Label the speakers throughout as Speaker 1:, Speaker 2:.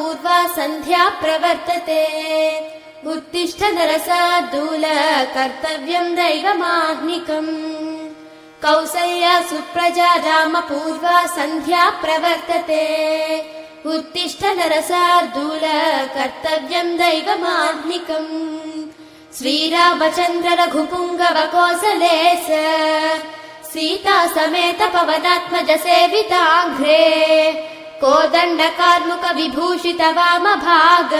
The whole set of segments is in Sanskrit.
Speaker 1: पूर्वा सन्ध्या प्रवर्तते उत्तिष्ठ नरसार्दूल कर्तव्यम् दैवमाह्निकम् कौसल्या सुप्रजा रामपूर्वा सन्ध्या प्रवर्तते उत्तिष्ठ नरसार्दूल कर्तव्यम् दैवमाह्निकम् श्रीरामचन्द्र रघुपुङ्गव कोसलेश सीता समेत पवनात्मज सेविताङ्घ्रे कोदण्ड कार्मुक विभूषित वामभाग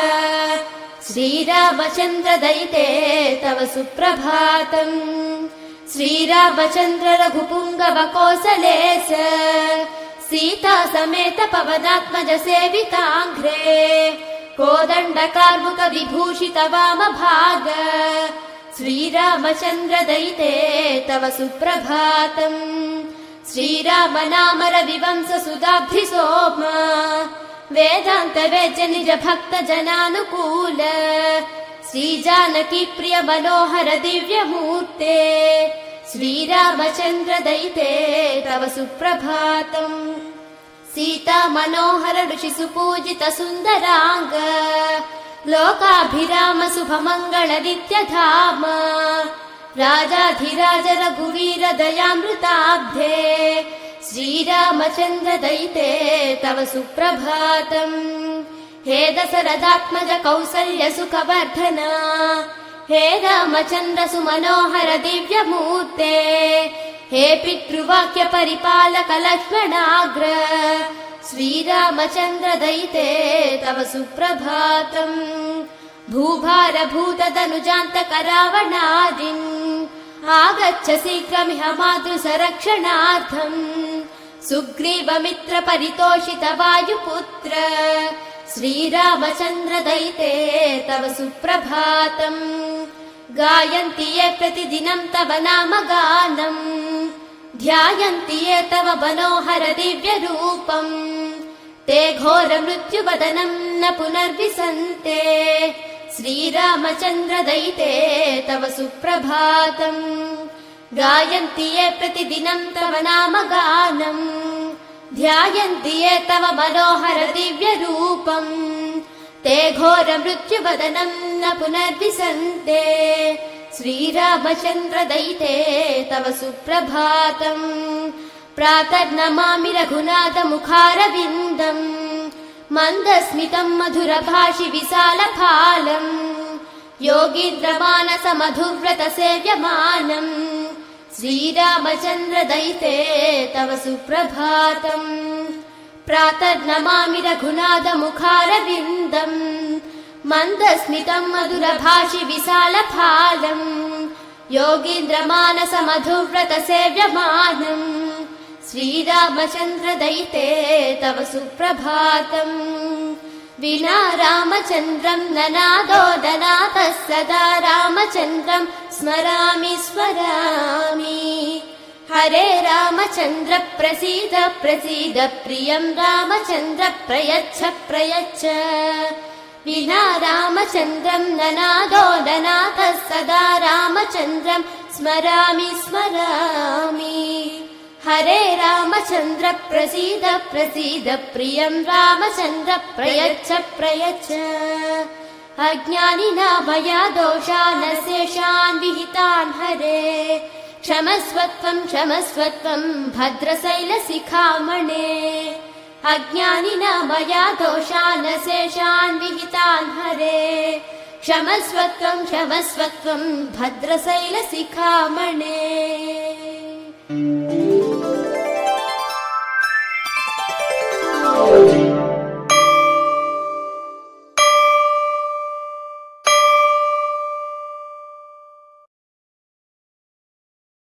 Speaker 1: श्रीरामचन्द्र दयिते तव सुप्रभातम् श्रीरामचन्द्र रघुपुङ्गव कोसलेश सीता समेत पवनात्मज सेविताङ्घ्रे कोदण्ड कार्मुक विभूषित वामभाग श्रीरामचन्द्र दयिते तव सुप्रभातम् श्रीराम नाम रविवंश सुधाब्धि सोम वेदान्त वेद्य निज भक्त जनानुकूल श्रीजानकी प्रिय मनोहर दिव्यमूर्ते श्रीरामचन्द्र दयिते तव सुप्रभातम् सीता मनोहर ऋषि सुपूजित सुन्दरांग लोकाभिराम शुभमङ्गल नित्यधाम राजाधिराज रघुवीर दयामृताब्धे श्रीरामचन्द्र दयिते तव सुप्रभातम् हे दशरथात्मज कौसल्य सुखवर्धन हे रामचन्द्र सुमनोहर दिव्यमूर्ते हे पितृवाक्य परिपालक लक्ष्मणाग्र श्रीरामचन्द्र दयिते तव सुप्रभातम् भूभार भूतदनुजान्तक रावणादिन् आगच्छ शीघ्रमिह मातृसरक्षणार्थम् सुग्रीवमित्र परितोषित वायुपुत्र श्रीरामचन्द्र दयिते तव सुप्रभातम् गायन्ति ये प्रतिदिनं तव नाम गानम् ध्यायन्ति ये तव मनोहर दिव्यरूपम् ते घोर मृत्युवदनं न पुनर्विसन्ते श्रीरामचन्द्र दयिते तव सुप्रभातम् गायन्ति ये प्रतिदिनं तव नाम गानम् ध्यायन्ति ये तव मनोहर दिव्यरूपम् ते घोर मृत्युवदनं न पुनर्विसन्ते श्रीरामचन्द्र दयिते तव सुप्रभातम् प्रातर्नमामि रघुनाथ मुखारविन्दम् मन्दस्मितम् मधुरभाषि विशालफालम् योगीन्द्रमानस मधुव्रत सेव्यमानम् श्रीरामचन्द्र दयिते तव सुप्रभातम् प्रातर्नमामि रघुनाथ मुखारविन्दम् मन्दस्मितम् मधुरभाषि विशालफालम् योगीन्द्रमानस मधुव्रत सेव्यमानम् श्रीरामचन्द्र दयिते तव सुप्रभातम् विना रामचन्द्रम् ननादो दनातः सदा रामचन्द्रम् स्मरामि स्मरामि हरे रामचन्द्र प्रसीद प्रसीद प्रियम् रामचन्द्र प्रयच्छ प्रयच्छ विना रामचन्द्रम् ननादो दनातः सदा रामचन्द्रम् स्मरामि स्मरामि हरे रामचन्द्र प्रसीद प्रसीद प्रियम् रामचन्द्र प्रयच्छ प्रयच्छ अज्ञानिना मया दोषान् शेषान् विहितान् हरे क्षमस्वत्वम् क्षमस्वत्वम् भद्रशैलशिखामणे अज्ञानिना मया दोषान् शेषान् विहितान् हरे क्षमस्वत्वम् क्षमस्वत्वम् भद्रशैलशिखामणे।